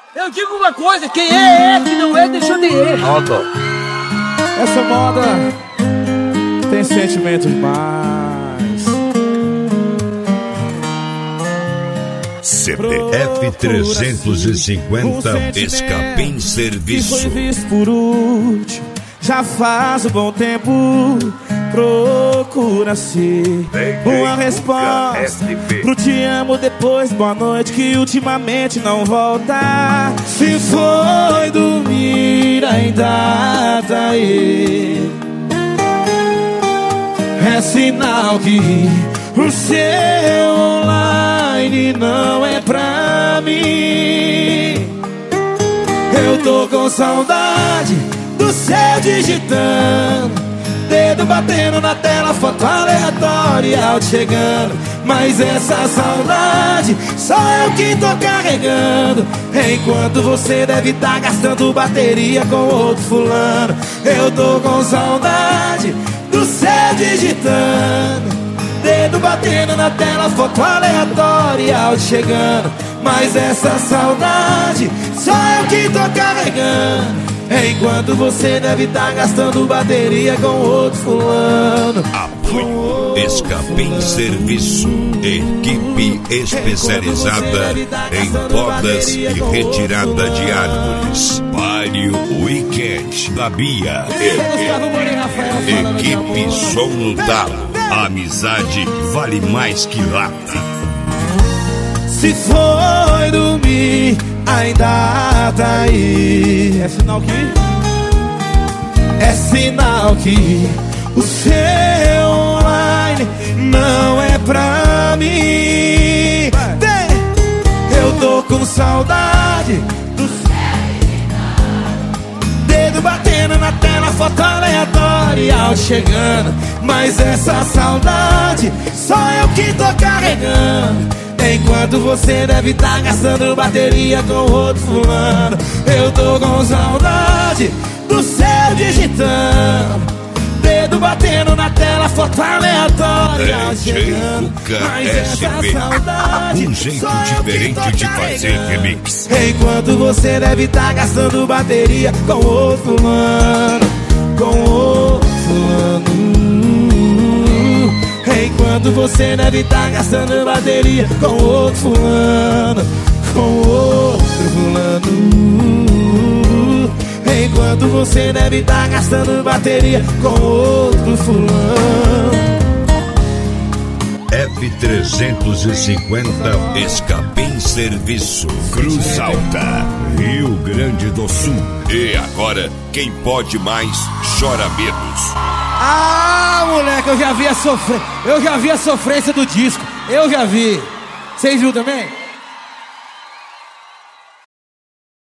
Eu digo uma coisa, quem é, que não é, deixa de ir. Essa moda tem sentimento demais. CPF 350 Escape em Serviço. Foi visto por último, já faz um bom tempo. Procura-se uma resposta pro te amo depois, boa noite, que ultimamente não volta. Se foi dormir, ainda tá aí. É sinal que o seu online não é pra mim. Eu tô com saudade do seu digitando, dedo batendo na tela, foto aleatória, áudio chegando. Mas essa saudade só eu que tô carregando, enquanto você deve tá gastando bateria com outro fulano. Eu tô com saudade do céu digitando, dedo batendo na tela, foto aleatória, áudio chegando. Mas essa saudade só eu que tô carregando, enquanto você deve estar gastando bateria com outro fulano. Apoio Escape em Serviço. Equipe especializada em podas e retirada de árvores. Pare o Weekend da Bia. Equipe Som no Talo. Amizade vale mais que lata. Se foi dormir, ainda tá aí. É sinal que? É sinal que o seu online não é pra mim. Eu tô com saudade do dedo batendo na tela, foto aleatória, áudio chegando. Mas essa saudade só eu que tô carregando, enquanto você deve tá gastando bateria com outro fulano. Eu tô com saudade do céu digitando, dedo batendo na tela, foto aleatória chegando. Mas essa saudade um jeito diferente de fazer remix, enquanto você deve tá gastando bateria com outro fulano. Com outro fulano. Enquanto você deve tá gastando bateria com outro fulano. Com outro fulano. Enquanto você deve tá gastando bateria com outro fulano. F350 Escape em Serviço. Cruz Alta, Rio Grande do Sul. E agora, quem pode mais, chora menos. Ah, moleque, eu já vi a sofrência do disco. Eu já vi. Vocês viram também?